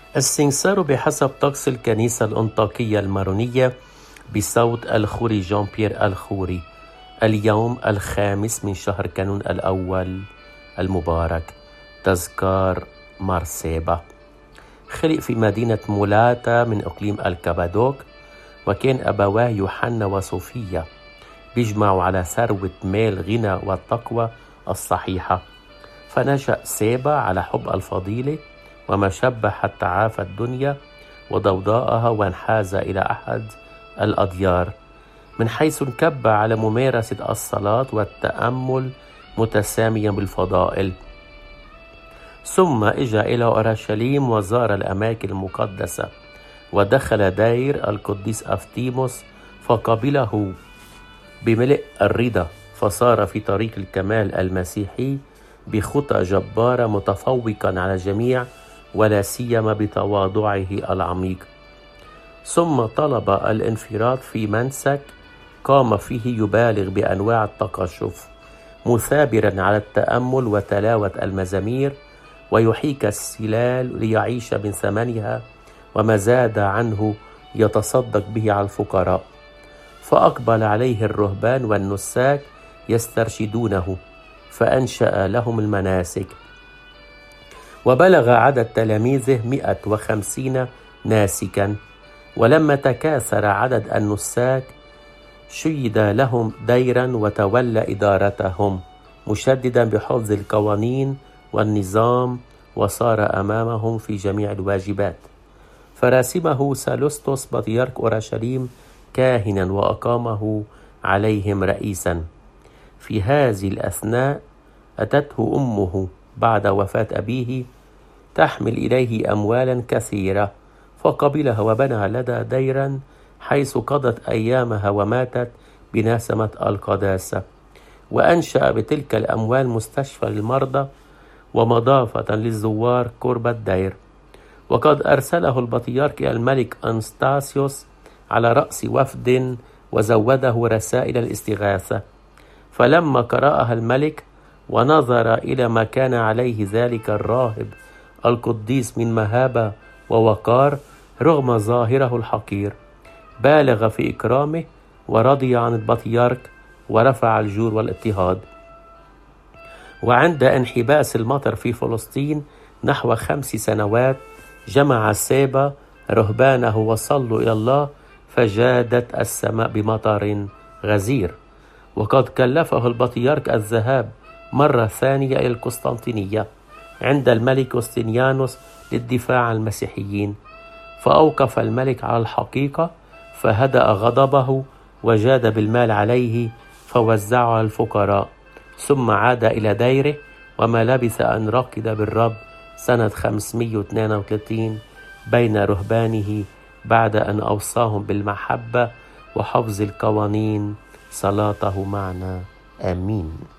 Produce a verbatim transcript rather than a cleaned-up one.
السمسار بحسب طقس الكنيسة الأنطاكية المارونية بصوت الخوري جان بيير الخوري. اليوم الخامس من شهر كانون الأول المبارك، تذكار مارسيبا. خلق في مدينة مولاتا من إقليم الكابادوك، وكان أبواه يوحنا وصوفيا بيجمعوا على ثروة مال غنى والتقوى الصحيحة. فنشأ سيبا على حب الفضيلة ومشبة حتى عاف الدنيا وضوضاءها وانحاز إلى أحد الأديار، من حيث انكب على ممارسة الصلاة والتأمل متساميا بالفضائل. ثم إجا إلى أورشليم وزار الأماكن المقدسة، ودخل دير القديس أفتيموس فقبله بملء الرضا، فصار في طريق الكمال المسيحي بخطى جبارة متفوقا على الجميع ولا سيما بتواضعه العميق. ثم طلب الانفراد في منسك قام فيه يبالغ بأنواع التقشف، مثابرا على التأمل وتلاوة المزامير، ويحيك السلال ليعيش من ثمنها، وما زاد عنه يتصدق به على الفقراء. فأقبل عليه الرهبان والنساك يسترشدونه، فأنشأ لهم المناسك، وبلغ عدد تلاميذه مئة وخمسين ناسكا. ولما تكاثر عدد النساك شيد لهم ديرا وتولى إدارتهم، مشددا بحفظ القوانين والنظام، وصار أمامهم في جميع الواجبات. فراسمه سالوستوس بطيرك أورشليم كاهنا، وأقامه عليهم رئيسا. في هذه الأثناء أتته أمه بعد وفاة أبيه تحمل إليه أموالا كثيرة، فقبلها وبنى لدى ديرا حيث قضت أيامها وماتت بنسمة القداسة. وأنشأ بتلك الأموال مستشفى للمرضى ومضافة للزوار قرب الدير. وقد أرسله البطيرك إلى الملك أنستاسيوس على رأس وفد وزوده رسائل الاستغاثة. فلما قرأها الملك ونظر إلى ما كان عليه ذلك الراهب القديس من مهابة ووقار رغم ظاهره الحقير، بالغ في إكرامه ورضي عن البطيرك ورفع الجور والاضطهاد. وعند انحباس المطر في فلسطين نحو خمس سنوات جمع سيبا رهبانه وصلوا إلى الله، فجادت السماء بمطر غزير. وقد كلفه البطيرك الذهاب مرة ثانية إلى القسطنطينية عند الملك يوستينيانوس للدفاع عن المسيحيين، فأوقف الملك على الحقيقة، فهدأ غضبه وجاد بالمال عليه فوزعه على الفقراء. ثم عاد إلى ديره، وما لبث أن رقد بالرب سنة خمسمائة واثنين وثلاثين بين رهبانه بعد أن أوصاهم بالمحبة وحفظ القوانين. صلاته معنا، آمين.